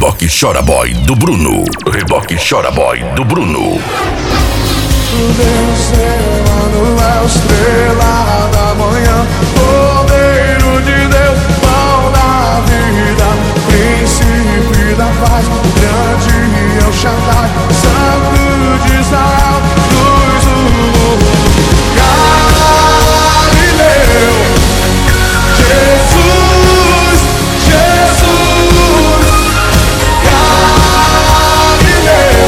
Reboque Chora Boy do Bruno. Reboque Chora Boy do Bruno. Deus Emanuel, estrela da manhã, Cordeiro de Deus, pão da vida, príncipe da paz, grande El Shaddai, Santo de Israel, luz do mundo. Galileu, Jesus, Jesus, Galileu,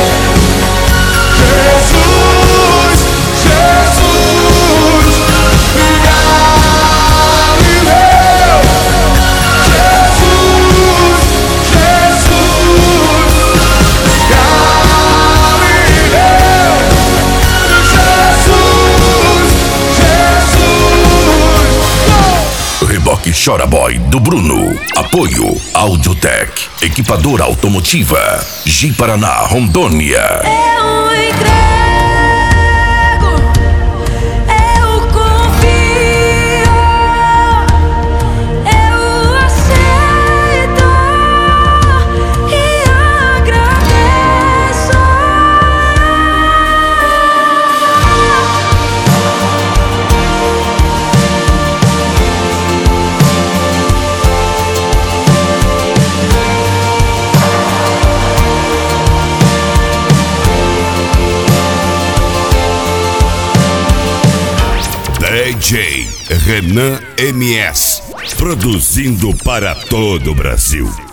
Jesus, Jesus, Galileu, Jesus, Jesus, Galileu, Jesus, Reboque Chora Boy do Bruno. Apoio Audiotech, equipadora automotiva, Ji Paraná, Rondônia. Eu entrego, eu confio, eu aceito e agradeço. DJ Renan MS, produzindo para todo o Brasil.